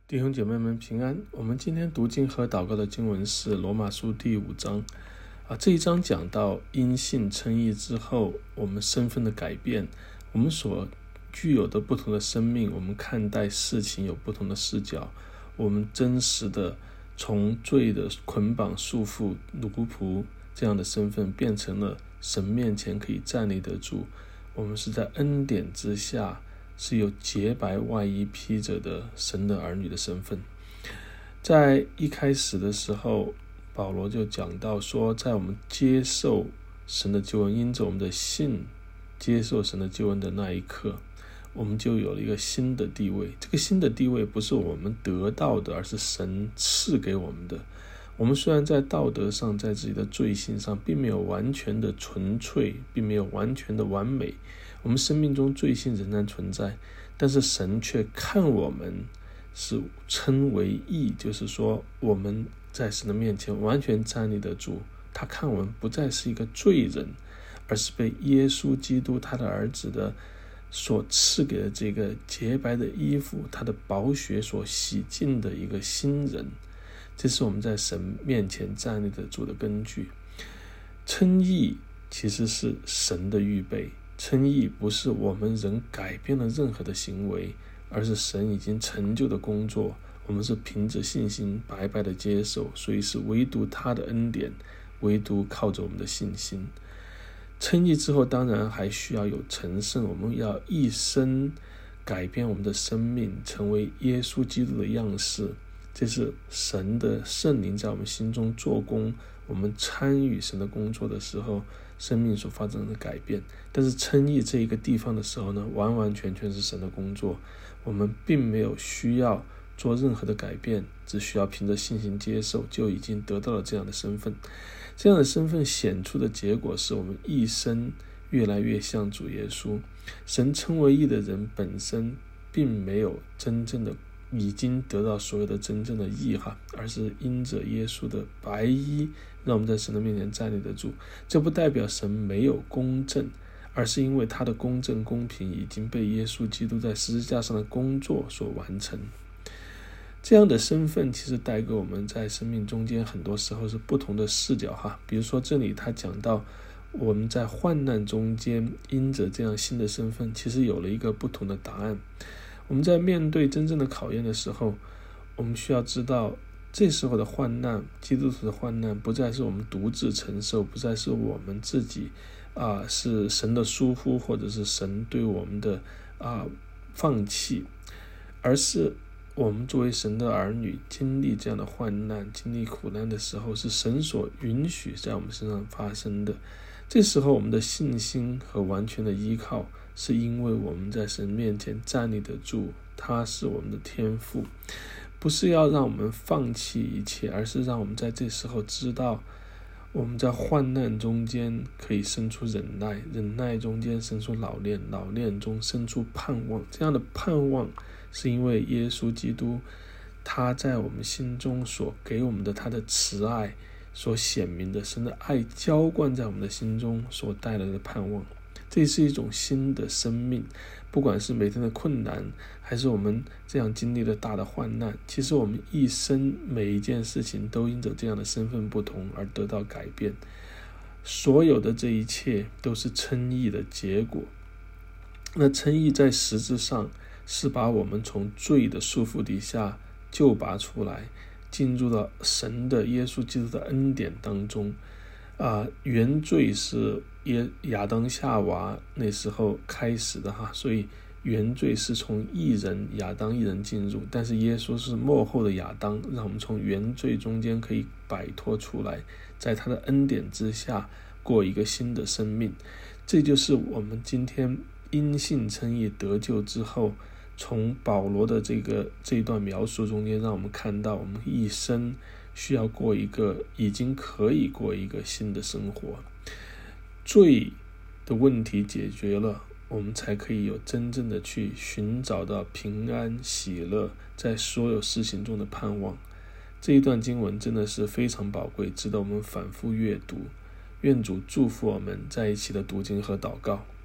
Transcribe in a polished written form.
弟兄姐妹们平安。我们今天读经和祷告的经文是罗马书第5章。这一章讲到因信称义之后，我们身份的改变，我们所具有的不同的生命，我们看待事情有不同的视角，我们真实的从罪的捆绑束缚奴仆这样的身份，变成了神面前可以站立得住。我们是在恩典之下，是有洁白外衣披着的神的儿女的身份。在一开始的时候，保罗就讲到说，在我们接受神的救恩，因着我们的信接受神的救恩的那一刻，我们就有了一个新的地位。这个新的地位不是我们得到的，而是神赐给我们的。我们虽然在道德上，在自己的罪性上并没有完全的纯粹，并没有完全的完美，我们生命中罪性仍然存在，但是神却看我们是称为义，就是说我们在神的面前完全站立得住。他看我们不再是一个罪人，而是被耶稣基督他的儿子的所赐给的这个洁白的衣服，他的宝血所洗净的一个新人。这是我们在神面前站立得住的根据。称义其实是神的预备，称义不是我们人改变了任何的行为，而是神已经成就的工作，我们是凭着信心白白的接受，所以是唯独他的恩典，唯独靠着我们的信心。称义之后当然还需要有成圣，我们要一生改变我们的生命，成为耶稣基督的样式。这是神的圣灵在我们心中做工，我们参与神的工作的时候，生命所发生的改变。但是称义这一个地方的时候呢，完完全全是神的工作，我们并没有需要做任何的改变，只需要凭着信心接受，就已经得到了这样的身份。这样的身份显出的结果是我们一生越来越像主耶稣。神称为义的人本身并没有真正的已经得到所有的真正的义，而是因着耶稣的白衣，让我们在神的面前站立得住。这不代表神没有公正，而是因为他的公正公平已经被耶稣基督在十字架上的工作所完成。这样的身份其实带给我们在生命中间很多时候是不同的视角。比如说这里他讲到我们在患难中间因着这样新的身份，其实有了一个不同的答案。我们在面对真正的考验的时候，我们需要知道这时候的患难，基督徒的患难不再是我们独自承受，不再是我们自己是神的疏忽，或者是神对我们的放弃，而是我们作为神的儿女经历这样的患难，经历苦难的时候，是神所允许在我们身上发生的。这时候我们的信心和完全的依靠，是因为我们在神面前站立得住，他是我们的天父，不是要让我们放弃一切，而是让我们在这时候知道我们在患难中间可以生出忍耐，忍耐中间生出老练，老练中生出盼望。这样的盼望是因为耶稣基督他在我们心中所给我们的他的慈爱所显明的，神的爱浇灌在我们的心中所带来的盼望。这是一种新的生命，不管是每天的困难，还是我们这样经历了大的患难，其实我们一生每一件事情都因着这样的身份不同而得到改变。所有的这一切都是称义的结果。那称义在实质上是把我们从罪的束缚底下救拔出来，进入到神的耶稣基督的恩典当中。原罪是亚当夏娃那时候开始的所以原罪是从义人亚当一人进入，但是耶稣是末后的亚当，让我们从原罪中间可以摆脱出来，在他的恩典之下过一个新的生命。这就是我们今天因信称义得救之后，从保罗的这一段描述中间，让我们看到我们一生需要过一个已经可以过一个新的生活。罪的问题解决了，我们才可以有真正的去寻找到平安喜乐，在所有事情中的盼望。这一段经文真的是非常宝贵，值得我们反复阅读。愿主祝福我们在一起的读经和祷告。